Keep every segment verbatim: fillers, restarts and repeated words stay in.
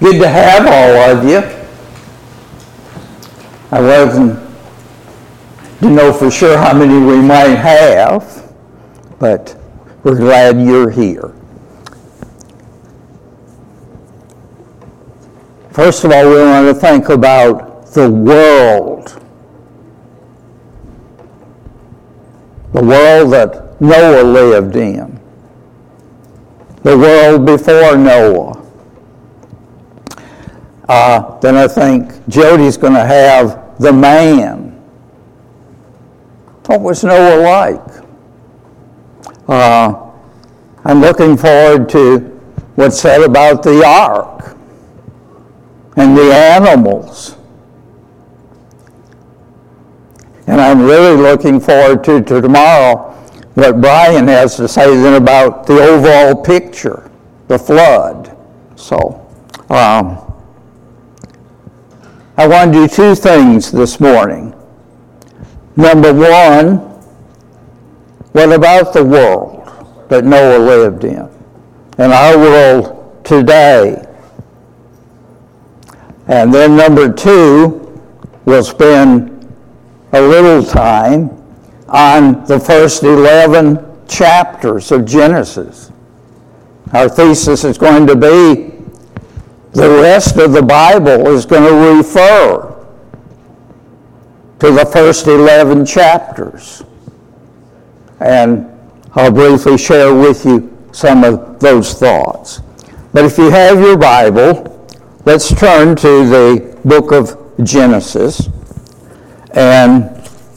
Good to have all of you. I wasn't, didn't know for sure how many we might have, but we're glad you're here. First of all, we want to think about the world. The world that Noah lived in. The world before Noah. Uh, then I think Jody's going to have the man. What was Noah like? Uh, I'm looking forward to what's said about the ark and the animals. And I'm really looking forward to, to tomorrow what Brian has to say then about the overall picture, the flood. So, um, I want to do two things this morning. Number one, what about the world that Noah lived in? And our world today. And then number two, we'll spend a little time on the first eleven chapters of Genesis. Our thesis is going to be the rest of the Bible is going to refer to the first eleven chapters. And I'll briefly share with you some of those thoughts. But if you have your Bible, let's turn to the book of Genesis. And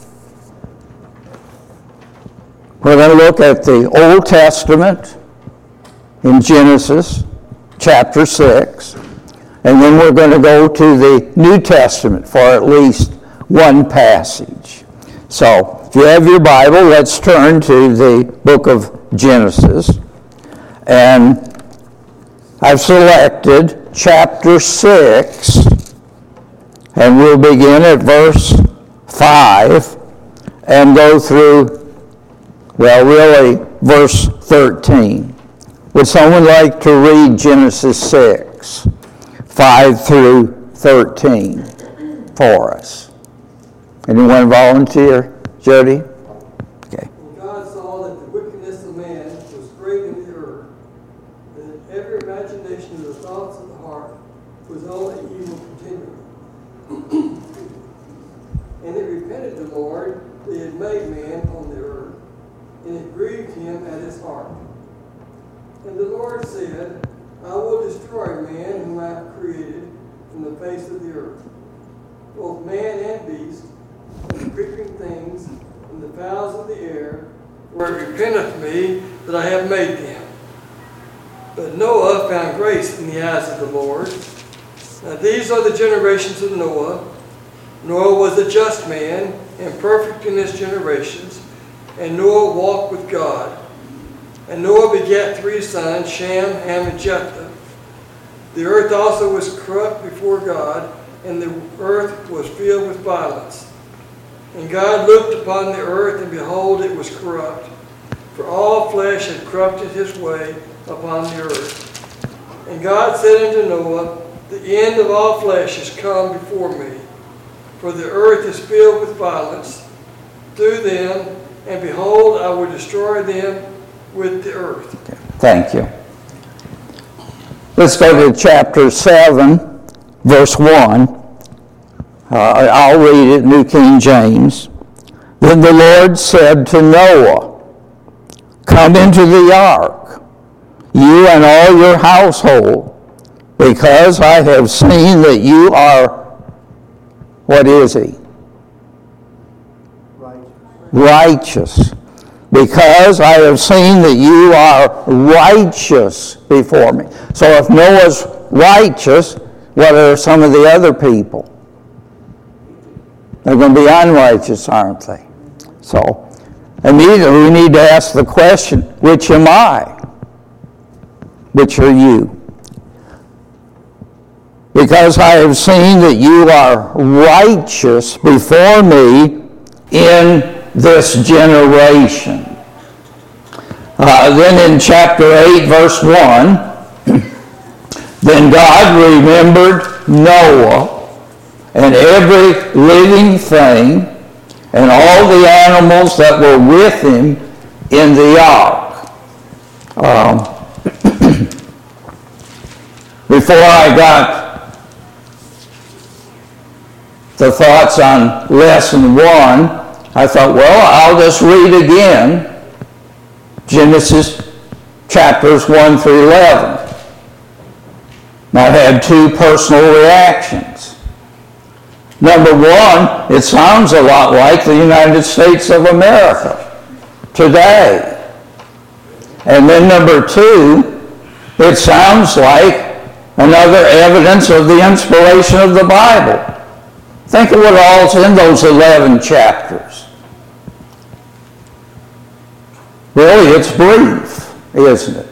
we're going to look at the Old Testament in Genesis chapter six. And then we're going to go to the New Testament for at least one passage. So, if you have your Bible, let's turn to the book of Genesis. And I've selected chapter six, and we'll begin at verse five and go through, well, really, verse thirteen. Would someone like to read Genesis six? five through thirteen for us. Anyone volunteer? Jody? Okay. And God saw that the wickedness of man was great in the earth, and that every imagination of the thoughts of the heart was only evil continually. And it repented the Lord that he had made man on the earth, and it grieved him at his heart. And the Lord said, I will destroy man whom I have created from the face of the earth, both man and beast, and the creeping things, and the fowls of the air, for it repenteth me that I have made them. But Noah found grace in the eyes of the Lord. Now these are the generations of Noah. Noah was a just man, and perfect in his generations, and Noah walked with God. And Noah begat three sons, Shem, Ham, and Japheth. The earth also was corrupt before God, and the earth was filled with violence. And God looked upon the earth, and behold, it was corrupt, for all flesh had corrupted his way upon the earth. And God said unto Noah, the end of all flesh is come before me, for the earth is filled with violence through them, and behold, I will destroy them with the earth. Okay. Thank you. Let's go to chapter seven, verse one. Uh, I'll read it, New King James. Then the Lord said to Noah, come into the ark, you and all your household, because I have seen that you are, what is he? Righteous. Righteous. Because I have seen that you are righteous before me. So if Noah's righteous, what are some of the other people? They're going to be unrighteous, aren't they? So immediately we need to ask the question, which am I? Which are you? Because I have seen that you are righteous before me in this generation. Uh, then in chapter eight, verse one, Then God remembered Noah and every living thing and all the animals that were with him in the ark. Um, before I got the thoughts on lesson one, I thought, well, I'll just read again Genesis chapters one through eleven. And I had two personal reactions. Number one, it sounds a lot like the United States of America today. And then number two, it sounds like another evidence of the inspiration of the Bible. Think of what all's in those eleven chapters. Really, it's brief, isn't it?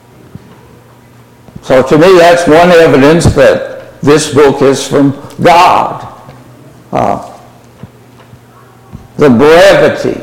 So to me, that's one evidence that this book is from God. Uh, the brevity.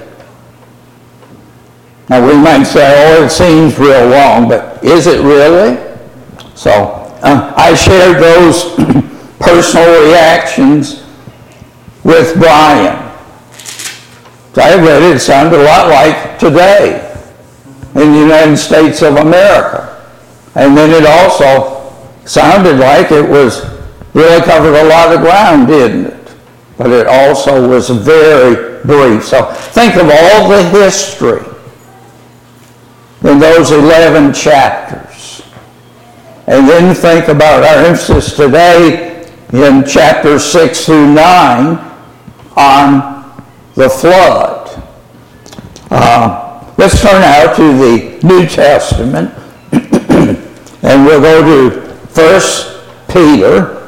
Now we might say, oh, it seems real long, but is it really? So uh, I shared those personal reactions with Brian. So I read it, it sounded a lot like today in the United States of America. And then it also sounded like it was really covered a lot of ground, didn't it? But it also was very brief. So think of all the history in those eleven chapters. And then think about our emphasis today in chapters six through nine on the flood. Uh, let's turn now to the New Testament. And we'll go to First Peter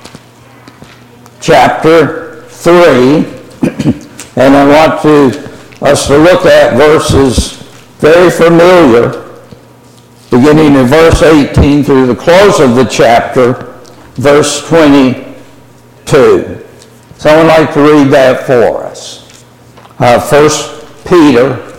chapter three. And I want to, us to look at verses very familiar, beginning in verse eighteen through the close of the chapter, verse twenty-two. Someone like to read that for us. Uh, First Peter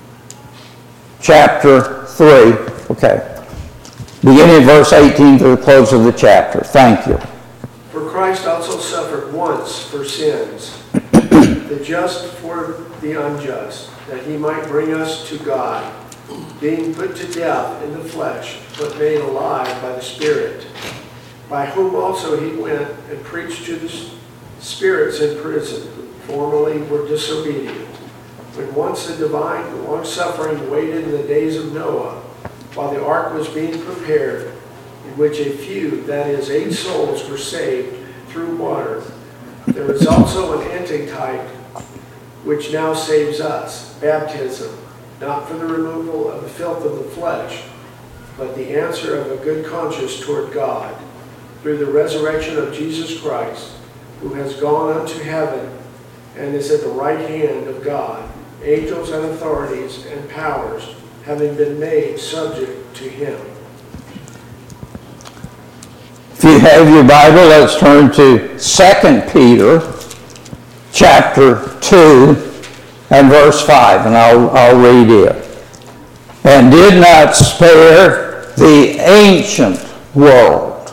chapter three. Okay. Beginning in verse eighteen to the close of the chapter. Thank you. For Christ also suffered once for sins, the just for the unjust, that he might bring us to God, being put to death in the flesh, but made alive by the Spirit, by whom also he went and preached to the spirits in prison, who formerly were disobedient, when once the divine long-suffering waited in the days of Noah, while the ark was being prepared, in which a few, that is, eight souls, were saved through water. There is also an antitype which now saves us, baptism, not for the removal of the filth of the flesh, but the answer of a good conscience toward God, through the resurrection of Jesus Christ, who has gone unto heaven and is at the right hand of God, angels and authorities and powers having been made subject to him. If you have your Bible, let's turn to Second Peter chapter two and verse five, and I'll, I'll read it. And did not spare the ancient world,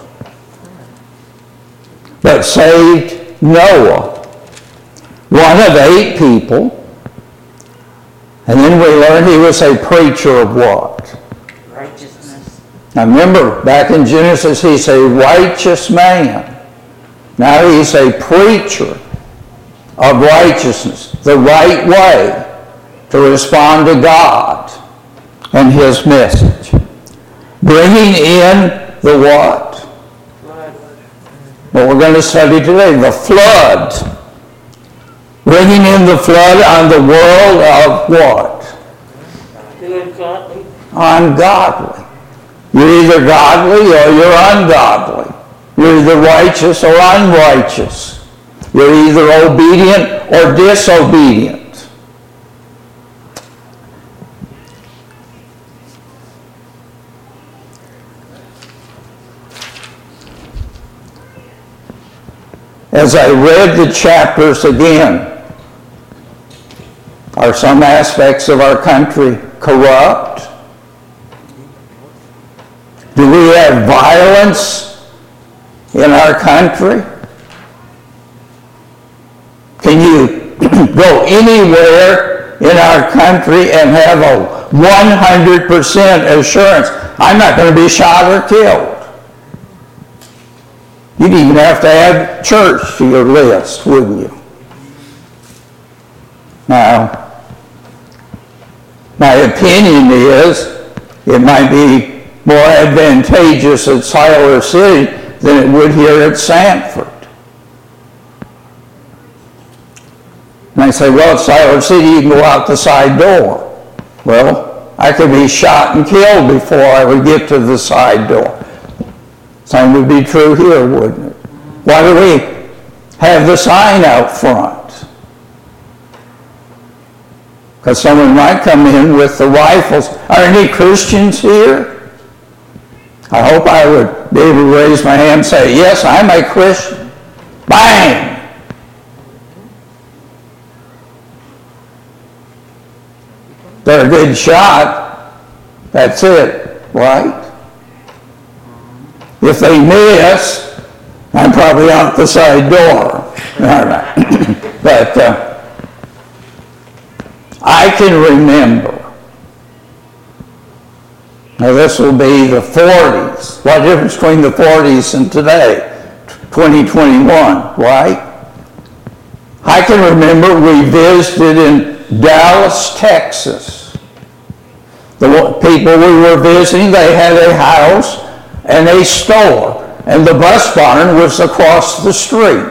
but saved Noah, one of eight people. And then we learned he was a preacher of what? Righteousness. Now remember, back in Genesis, he's a righteous man. Now he's a preacher of righteousness, the right way to respond to God and his message. Bringing in the what? Flood. What we're going to study today, the flood. Bringing in the flood on the world of what? The ungodly. Ungodly. You're either godly or you're ungodly. You're either righteous or unrighteous. You're either obedient or disobedient. As I read the chapters again, are some aspects of our country corrupt? Do we have violence in our country? Can you go anywhere in our country and have a one hundred percent assurance, I'm not going to be shot or killed? You'd even have to add church to your list, wouldn't you? Now, my opinion is it might be more advantageous at Siler City than it would here at Sanford. And I say, well, at Siler City you can go out the side door. Well, I could be shot and killed before I would get to the side door. Same would be true here, wouldn't it? Why do we have the sign out front? Because someone might come in with the rifles. Are any Christians here? I hope I would be able to raise my hand and say, yes, I'm a Christian. Bang! They're a good shot. That's it, right? If they miss, I'm probably out the side door. All right. But uh, I can remember, now this will be the forties. What difference between the forties and today? twenty twenty-one, right? I can remember we visited in Dallas, Texas. The people we were visiting, they had a house and a store, and the bus barn was across the street.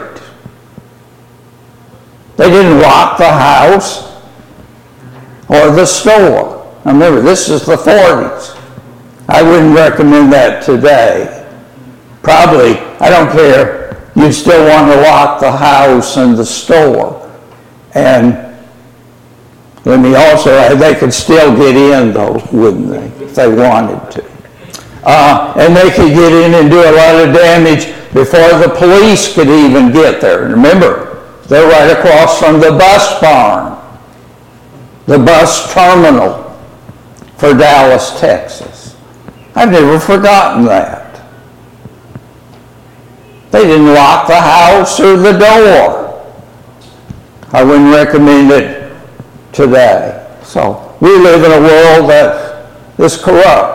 They didn't lock the house or the store. Now remember, this is the forties. I wouldn't recommend that today. Probably, I don't care, you still want to lock the house and the store. And let me also add, they could still get in though, wouldn't they, if they wanted to. Uh, and they could get in and do a lot of damage before the police could even get there. Remember, they're right across from the bus barn, the bus terminal for Dallas, Texas. I've never forgotten that. They didn't lock the house or the door. I wouldn't recommend it today. So we live in a world that is corrupt.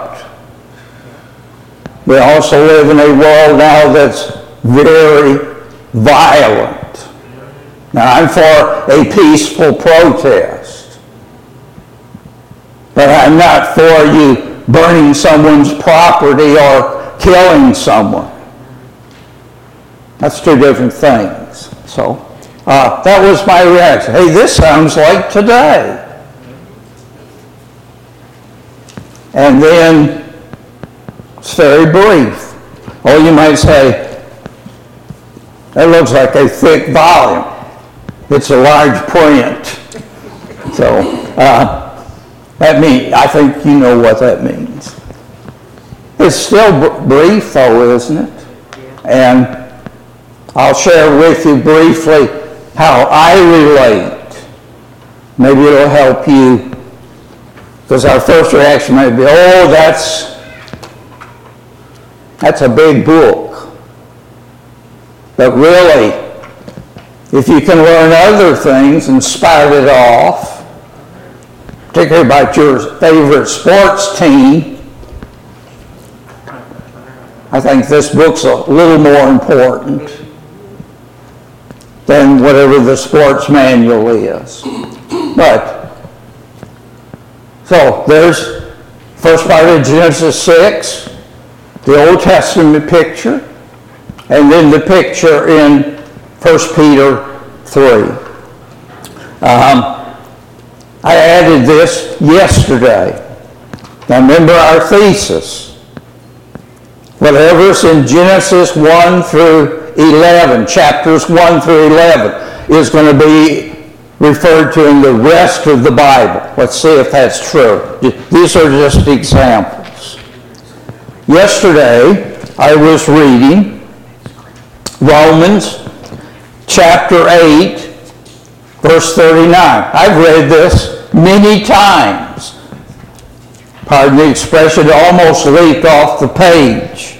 We also live in a world now that's very violent. Now, I'm for a peaceful protest, but I'm not for you burning someone's property or killing someone. That's two different things. So uh, that was my reaction. Hey, this sounds like today. And then it's very brief. Oh, you might say, that looks like a thick volume. It's a large print. So uh, that means, I think you know what that means. It's still br- brief though, isn't it? And I'll share with you briefly how I relate. Maybe it'll help you, because our first reaction might be, oh, that's That's a big book. But really, if you can learn other things and spout it off, particularly about your favorite sports team, I think this book's a little more important than whatever the sports manual is. But, so there's first part of Genesis six, the Old Testament picture, and then the picture in First Peter three. Um, I added this yesterday. Now remember our thesis. Whatever's in Genesis one through eleven, chapters one through eleven, is going to be referred to in the rest of the Bible. Let's see if that's true. These are just examples. Yesterday, I was reading Romans chapter eight, verse thirty-nine. I've read this many times. pardon the expression, almost leaped off the page.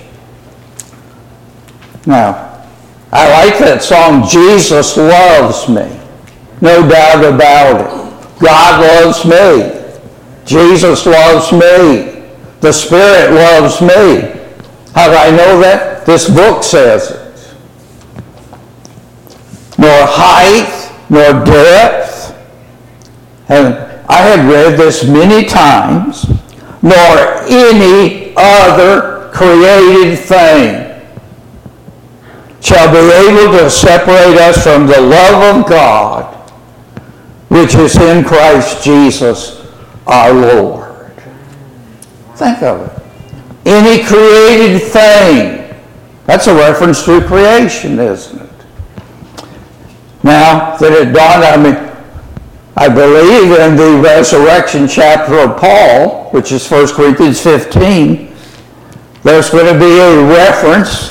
Now, I like that song, Jesus Loves Me. No doubt about it. God loves me. Jesus loves me. The Spirit loves me. How do I know that? This book says it. Nor height, nor depth, and I have read this many times, nor any other created thing shall be able to separate us from the love of God, which is in Christ Jesus our Lord. Think of it. Any created thing. That's a reference to creation, isn't it? Now that it dawned on me, I believe in the resurrection chapter of Paul, which is First Corinthians fifteen, there's going to be a reference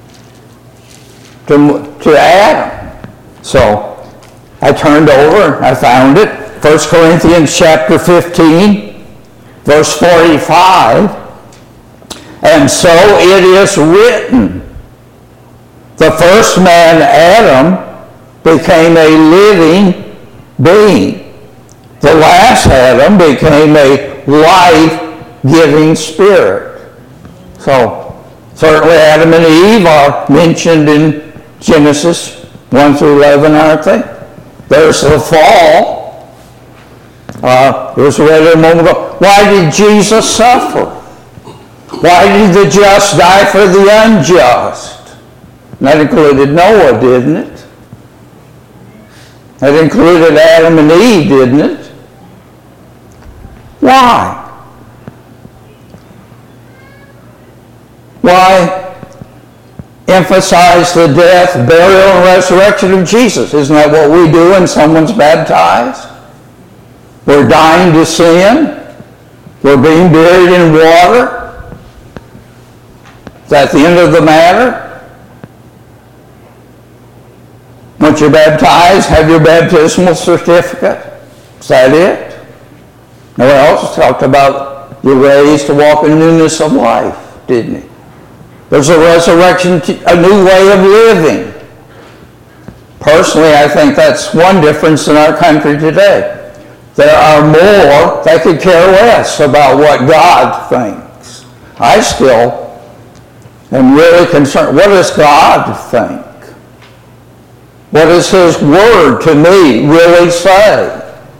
to, to Adam. So I turned over, I found it, First Corinthians chapter fifteen, verse forty-five, and so it is written, the first man, Adam, became a living being. The last Adam became a life-giving spirit. So, certainly Adam and Eve are mentioned in Genesis one through eleven, aren't they? There's the fall. Uh, it was read a moment ago. Why did Jesus suffer? Why did the just die for the unjust? And that included Noah, didn't it? That included Adam and Eve, didn't it? Why? Why emphasize the death, burial, and resurrection of Jesus? Isn't that what we do when someone's baptized? We're dying to sin. We're being buried in water. Is that the end of the matter? Once you're baptized, have your baptismal certificate. Is that it? No one else talked about you're raised to walk in newness of life, didn't he? There's a resurrection, a new way of living. Personally, I think that's one difference in our country today. There are more that could care less about what God thinks. I still am really concerned. What does God think? What does His Word to me really say?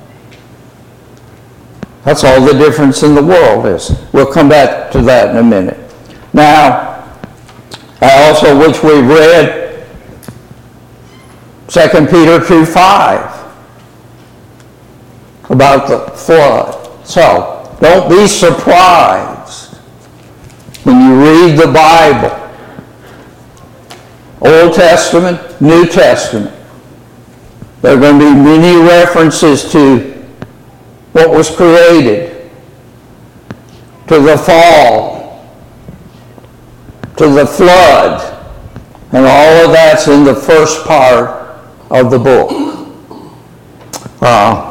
That's all the difference in the world is. We'll come back to that in a minute. Now, I also, which we've read, Second Peter two five, about the flood. So, don't be surprised when you read the Bible. Old Testament, New Testament. There are going to be many references to what was created, to the fall, to the flood, and all of that's in the first part of the book. Uh,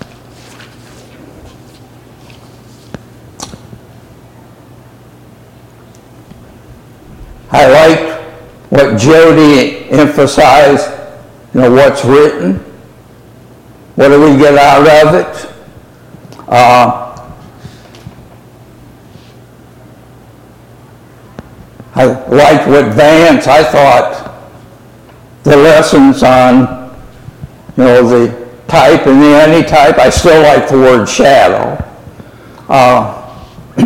I like what Jody emphasized, you know, what's written. What do we get out of it? Uh, I liked what Vance, I thought the lessons on, you know, the type and the antitype, I still like the word shadow. Uh,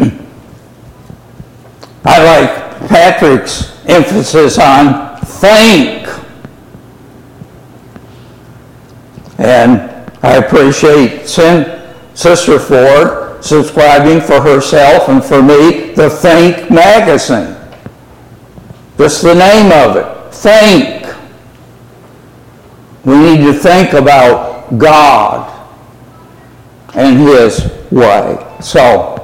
I like Patrick's emphasis on think. And I appreciate Sister Ford subscribing for herself and for me the Think magazine. Just the name of it, Think. We need to think about God and His way. So,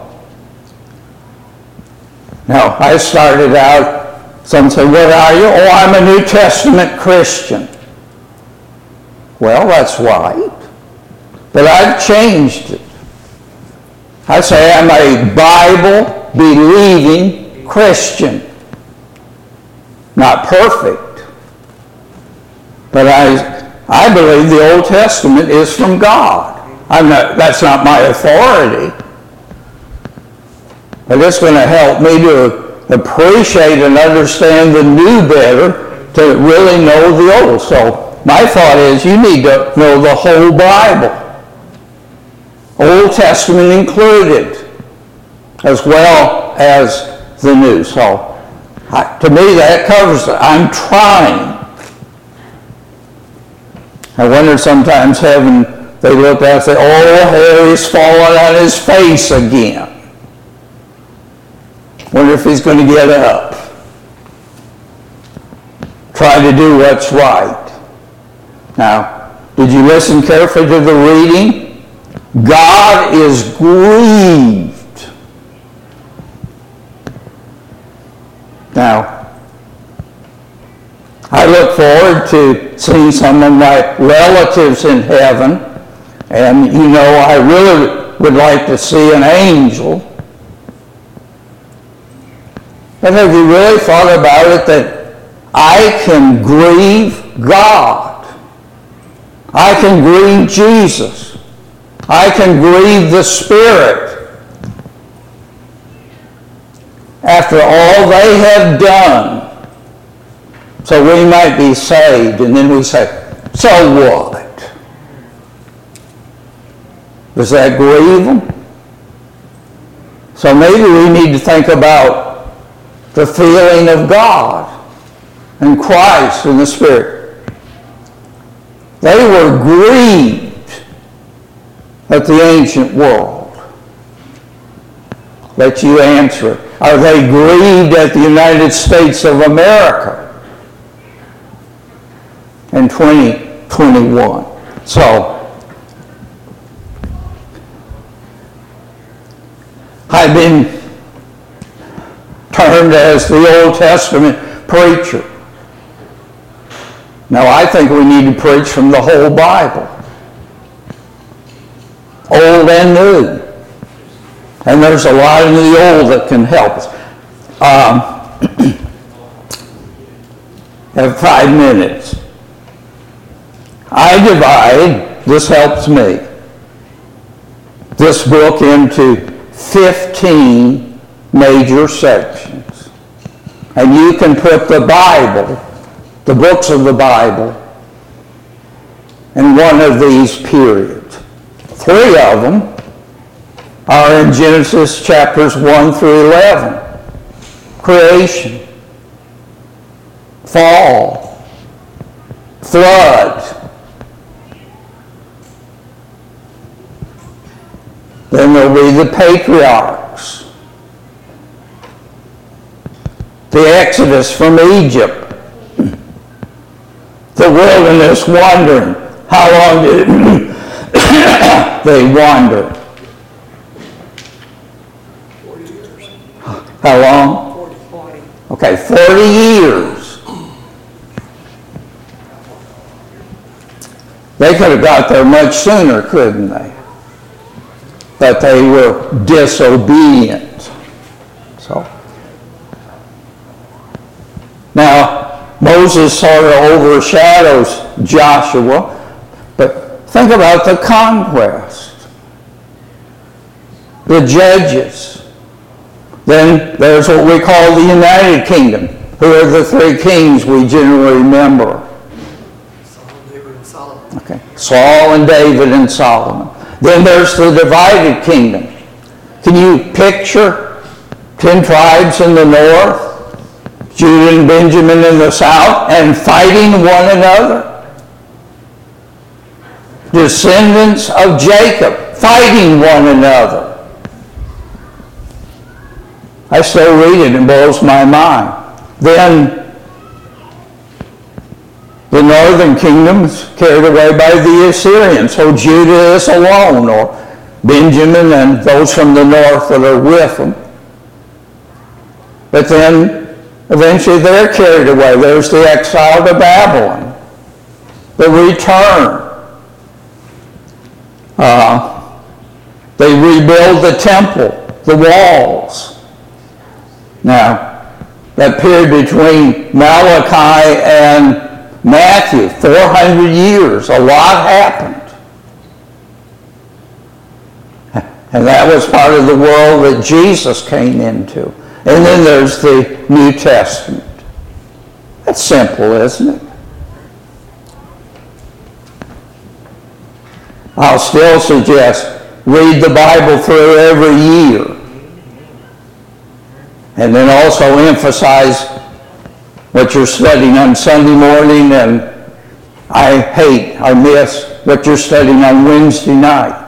now I started out, some say, what are you? Oh, I'm a New Testament Christian. Well, that's right. But I've changed it. I say I'm a Bible-believing Christian. Not perfect, but I, I believe the Old Testament is from God. I'm not, that's not my authority, but it's going to help me to appreciate and understand the new better to really know the old. So my thought is you need to know the whole Bible, Old Testament included, as well as the New. So I, to me that covers it. I'm trying. I wonder sometimes, heaven, they look at and say, oh, Harry's fallen on his face again. Wonder if he's going to get up. Try to do what's right. Now, did you listen carefully to the reading? God is grieved. Now, I look forward to seeing some of my relatives in heaven, and you know I really would like to see an angel. But have you really thought about it that I can grieve God? I can grieve Jesus. I can grieve the Spirit. After all they have done, so we might be saved, and then we say, so what? Does that grieve them? So maybe we need to think about the feeling of God and Christ and the Spirit. They were grieved at the ancient world. Let you answer it. Are they grieved at the United States of America in twenty twenty-one? So, I've been termed as the Old Testament preacher. Now, I think we need to preach from the whole Bible, Old and New. And there's a lot in the Old that can help us. Um, have five minutes. I divide, this helps me, this book into fifteen major sections. And you can put the Bible, the books of the Bible, in one of these periods. Three of them are in Genesis chapters one through eleven. Creation, fall, flood. Then there'll be the patriarchs. The Exodus from Egypt. The wilderness wandering. How long did they wander? forty years. How long? forty. Okay, forty years. They could have got there much sooner, couldn't they? But they were disobedient. So, now, Moses sort of overshadows Joshua, but think about the conquest. The judges. Then there's what we call the United Kingdom. Who are the three kings we generally remember? Saul, David, and Solomon. Okay. Saul and David and Solomon. Then there's the divided kingdom. Can you picture ten tribes in the north, Judah and Benjamin in the south, and fighting one another? Descendants of Jacob fighting one another. I still read it and it blows my mind. Then the northern kingdoms carried away by the Assyrians. So Judah is alone, or Benjamin and those from the north that are with them. But then eventually they're carried away. There's the exile to Babylon. The return. Uh, They rebuild the temple, the walls. Now, that period between Malachi and Matthew, four hundred years, a lot happened. And that was part of the world that Jesus came into. And then there's the New Testament. That's simple, isn't it? I'll still suggest read the Bible through every year. And then also emphasize what you're studying on Sunday morning, and I hate, I miss what you're studying on Wednesday night.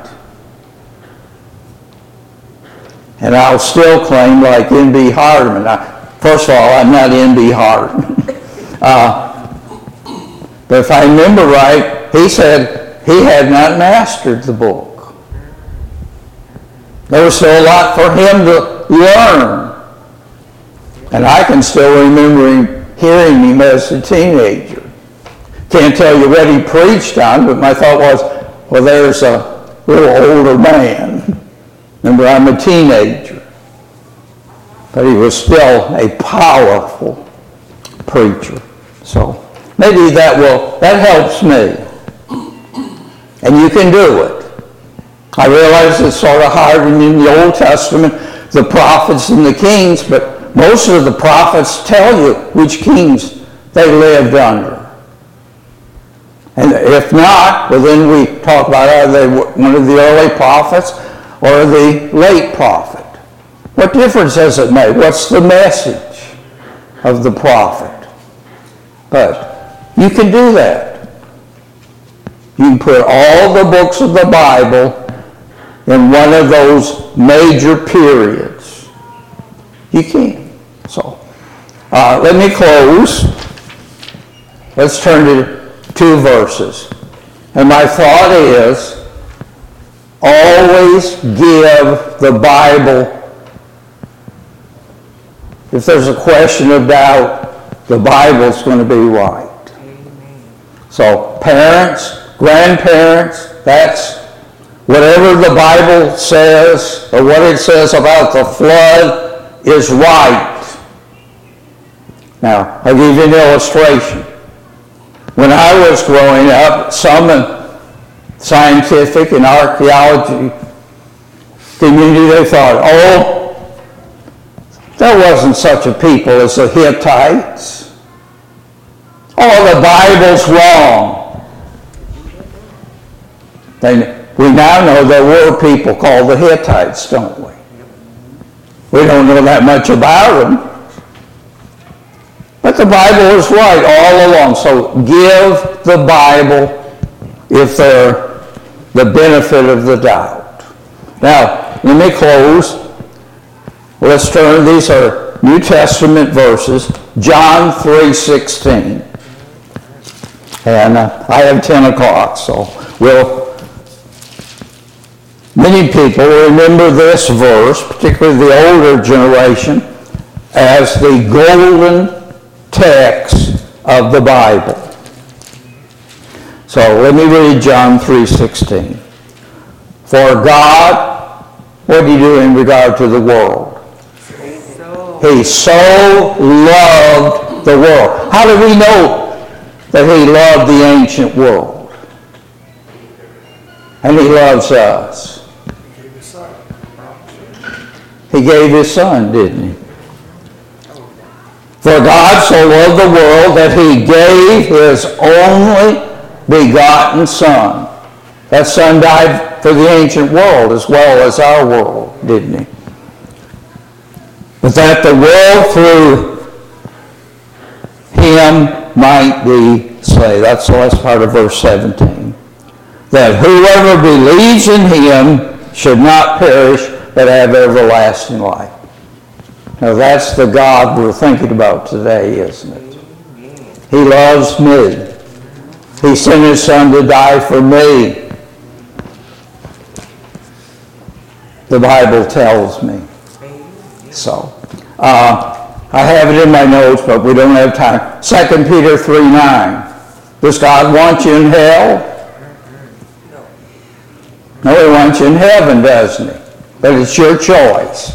And I'll still claim, like N B Hardeman. I, first of all, I'm not N B Hardeman. uh, but if I remember right, he said he had not mastered the book. There was still a lot for him to learn. And I can still remember him, hearing him as a teenager. Can't tell you what he preached on, but my thought was, well, there's a little older man. Remember, I'm a teenager. But he was still a powerful preacher. So maybe that will, that helps me. And you can do it. I realize it's sort of hard in the Old Testament, the prophets and the kings, but most of the prophets tell you which kings they lived under. And if not, well, then we talk about are they one of the early prophets or the late prophet. What difference does it make? What's the message of the prophet? But you can do that. You can put all the books of the Bible in one of those major periods. You can. So, uh, let me close. Let's turn to two verses. And my thought is, always give the Bible. If there's a question of doubt, the Bible's going to be right. So parents, grandparents, that's whatever the Bible says or what it says about the flood is right. Now, I'll give you an illustration. When I was growing up, some scientific and archaeology community, they thought, oh, there wasn't such a people as the Hittites. Oh, the Bible's wrong. Then we now know there were people called the Hittites, don't we? We don't know that much about them. But the Bible is right all along. So give the Bible, if they're the benefit of the doubt. Now, let me close. Let's turn, these are New Testament verses, John three sixteen. And uh, I have ten o'clock, so we'll, many people remember this verse, particularly the older generation, as the golden text of the Bible. So let me read John three sixteen. For God, what did he do in regard to the world? He so loved the world. How do we know that he loved the ancient world? And he loves us. He gave his son, didn't he? For God so loved the world that he gave his only begotten Son. That Son died for the ancient world as well as our world, didn't he? But that the world through him might be saved. That's the last part of verse seventeen. That whoever believes in him should not perish, but have everlasting life. Now that's the God we're thinking about today, isn't it? He loves me. He sent his son to die for me. The Bible tells me. So, uh, I have it in my notes, but we don't have time. Second Peter three nine. Does God want you in hell? No, he wants you in heaven, doesn't he? But it's your choice.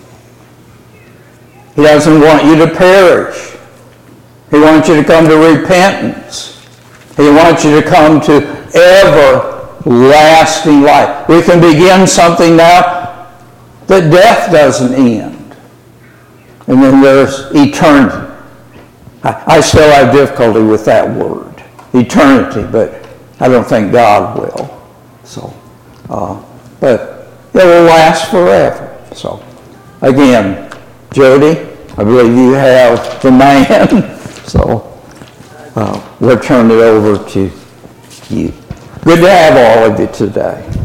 He doesn't want you to perish. He wants you to come to repentance. He wants you to come to everlasting life. We can begin something now that death doesn't end. And then there's eternity. I, I still have difficulty with that word, eternity, but I don't think God will. So, uh, but it will last forever. So, again, Jody, I believe you have the man. So, uh, we'll turn it over to you. Good to have all of you today.